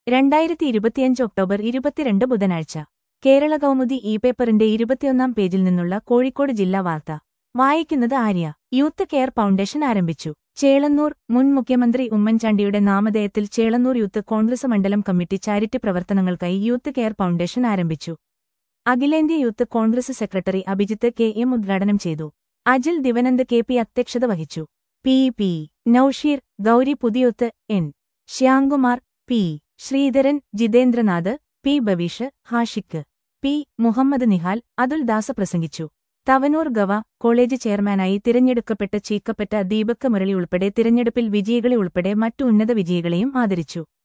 2025 October 22 ബുധനാഴ്ച കേരള കൗമുദി പേപ്പറിന്റെ 21 പേജിൽ നിന്നുള്ള കോഴിക്കോട് ജില്ലാ വാർത്ത വായിക്കുന്നത് ആര്യ. യൂത്ത് കെയർ ഫൗണ്ടേഷൻ ആരംഭിച്ചു. ചേളന്നൂർ. മുൻ മുഖ്യമന്ത്രി ഉമ്മൻചാണ്ടിയുടെ നാമധേയത്തിൽ ചേളന്നൂർ യൂത്ത് കോൺഗ്രസ് മണ്ഡലം കമ്മിറ്റി ചാരിറ്റി പ്രവർത്തനങ്ങൾക്കായി യൂത്ത് കെയർ ഫൗണ്ടേഷൻ ആരംഭിച്ചു. അഖിലേന്ത്യാ youth Congress secretary Abhijith KM ഉദ്ഘാടനം ചെയ്തു. അജിൽ ദിവനന്ദ് KP അധ്യക്ഷത വഹിച്ചു. P. Nousheer, Gauri പുതിയൊത്ത്, N. Shyamkumar, P. Sreedharan, Jithendranath, P. ബവീഷ്, ഹാഷിക്ക്, P. Muhammad Nihal, Atul Das പ്രസംഗിച്ചു. തവനൂർ ഗവ. കോളേജ് ചെയർമാനായി തിരഞ്ഞെടുക്കപ്പെട്ട ചീക്കപ്പറ്റ ദീപക് മുരളി ഉൾപ്പെടെ തിരഞ്ഞെടുപ്പിൽ വിജയികളെ ഉൾപ്പെടെ മറ്റു ഉന്നത വിജയികളെയും ആദരിച്ചു.